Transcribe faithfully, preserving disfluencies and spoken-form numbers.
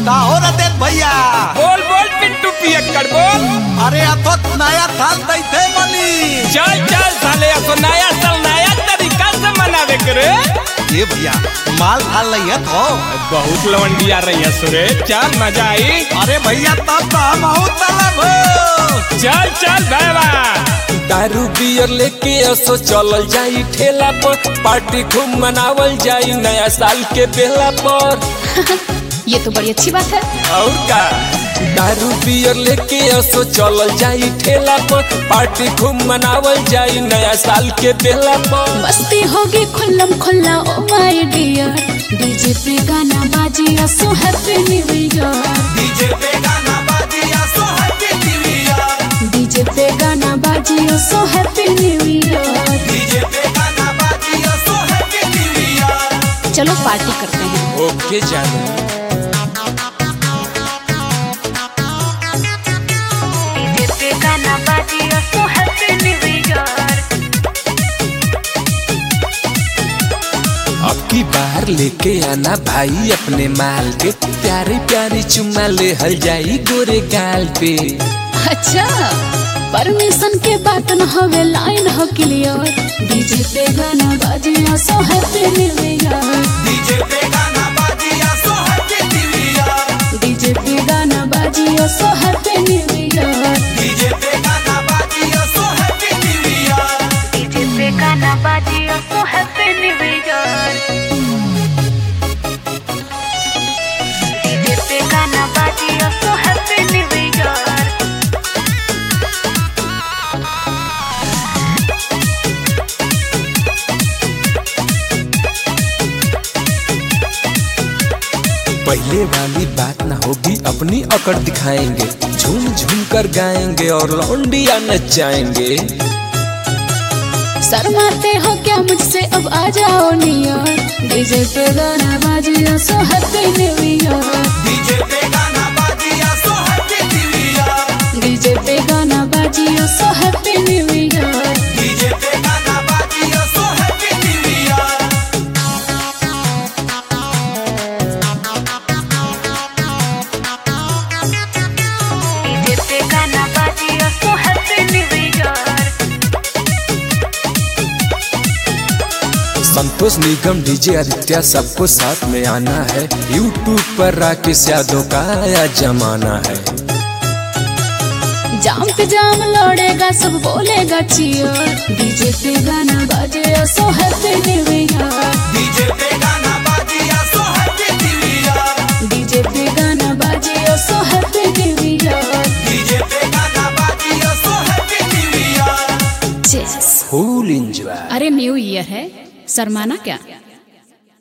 का हो रतेश भैया? बोल बोल पिंटू पियक्कड़ बोल। अरे अतो नया साल दैथे मनी। चल चल साले अतो नया साल नया तरीका से मनावे करे। ये भैया माल थाल नहीं है तो बहुत लवंडिया रही है सुरे, चल मजा आई। अरे भैया तब तो हम बहुत तलब हो। चल चल भैया दारू बियर लेके असो चलल जाई ठेला पर, पार्टी खूब मनावल जाई नया साल के बेला पर। ये तो बड़ी अच्छी बात है। और का दारू बियर लेके असो चलल जाई ठेला पर, पार्टी खूब मनावल जाई नया साल के बेला पर। मस्ती होगी खुल्लम खुल्ला ओ माय डियर, डीजे पे गाना बाजी असो हैप्पी न्यू ईयर। डीजे पे गाना बाजी असो हैप्पी न्यू ईयर। डीजे पे गाना बाजी असो हैप्पी न्यू ईयर। डीजे पे गाना बाजी असो हैप्पी न्यू ईयर। चलो पार्टी करते हैं। ओके जानो अब की बाहर लेके आना भाई अपने माल के, प्यारी प्यारी चुम्मा ले हल जाई गोरे गाल पे। अच्छा परमिशन के बात न हवे लाइन हो क्लियर, डीजे पे गाना बाजी असो हैप्पी न्यू ईयर। डीजे पे गाना बाजी असो हैप्पी न्यू ईयर। डीजे पे गाना बाजी असो हैप्पी न्यू ईयर। डीजे पे गाना बाजी असो हैप्पी न्यू ईयर। डीजे पे गाना बाजी असो हैप्पी न्यू ईयर। डीजे पे गाना बाजी असो हैप्पी न्यू ईयर। पहले वाली बात ना होगी, अपनी अकड़ दिखाएंगे, झूम झूम कर गाएंगे और लौंडिया नचाएंगे। शर्माते हो क्या मुझसे, अब आ जाओ नियर, डीजे पे गाना बाजी असो हैप्पी न्यू ईयर। डीजे पे गाना बाजी असो हैप्पी न्यू ईयर। डीजे पे गाना बाजी असो हैप्पी न्यू ईयर। डीजे पे गाना बाजी असो हैप्पी न्यू ईयर। डीजे पे गाना बाजी असो happy new year. Santosh Nigam DJ Aditya सबको साथ में आना है, यूट्यूब पर राकेश यादव का आया जमाना है। जाम पे जाम लौड़ेगा सब बोलेगा चियर, डीजे पे गाना बाजे असो हैप्पी न्यू ईयर। डीजे पे गाना बाजी असो हैप्पी न्यू ईयर। डीजे पे गाना बाजे असो हैप्पी न्यू ईयर। डीजे पे गाना बाजी असो हैप्पी न्यू ईयर। चेस फुल एंजॉय। अरे न्यू ईयर है, शर्माना क्या।